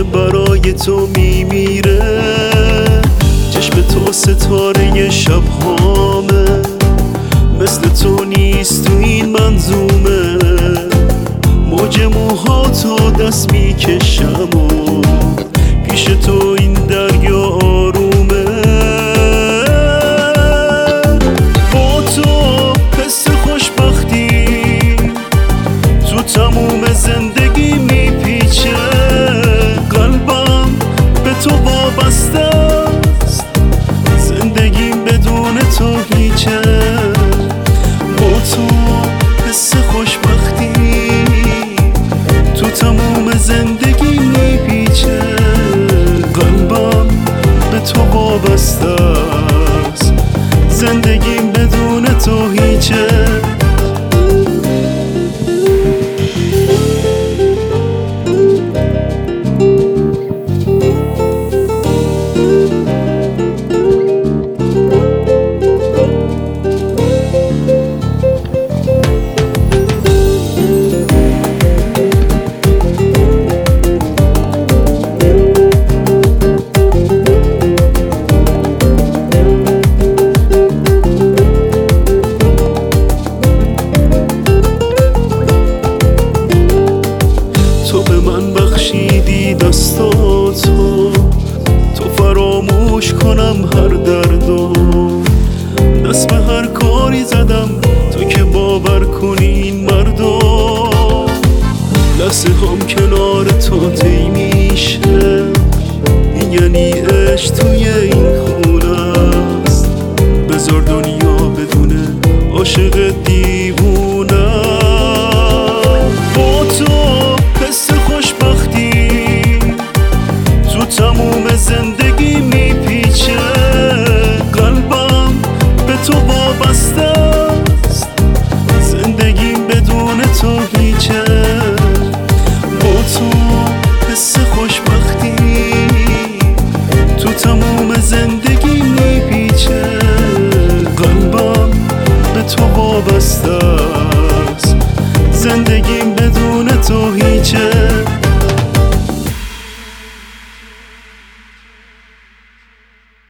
برای تو میمیره. چشم تو ستاره شب هامه، مثل تو نیست تو این منظومه. موج موهاتو دست میکشم و پیش تو این دریا آرومه. با تو حس خوشبختی تو تموم زندگی میپیچه. قلبم به تو وابسته است، زندگیم بدون تو هیچه. با تو حس خوشبختی تو تموم زندگی میپیچه. قلبم به تو وابسته است، زندگیم بدون تو هیچه. تو به من بخشیدی دستاتو، تو فراموش کنم هر دردو. دست به هر کاری زدم تو که باور کنی این مردو. لحظه هم کنار تو طی میشه، این یعنی عشق توی این خونه است. بذار دنیا بدونه عاشق دیوونه. با تو حس خوشبختی تو تموم زندگی میپیچه. قلبم به تو وابسته است، زندگیم بدون تو هیچه. با تو حس خوشبختی تو تموم زندگی میپیچه. قلبم به تو وابسته است، زندگیم بدون تو هیچه.